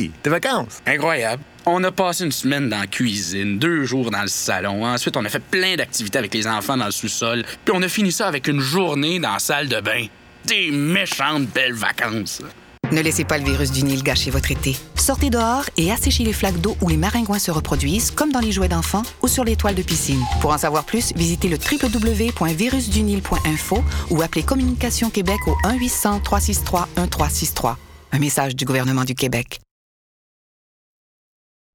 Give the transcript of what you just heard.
Hey, tes vacances? Incroyable. On a passé une semaine dans la cuisine, 2 jours dans le salon. Ensuite, on a fait plein d'activités avec les enfants dans le sous-sol. Puis on a fini ça avec une journée dans la salle de bain. Des méchantes belles vacances. Ne laissez pas le virus du Nil gâcher votre été. Sortez dehors et asséchez les flaques d'eau où les maringouins se reproduisent, comme dans les jouets d'enfants ou sur les toiles de piscine. Pour en savoir plus, visitez le www.virusdunil.info ou appelez Communication Québec au 1-800-363-1363. Un message du gouvernement du Québec.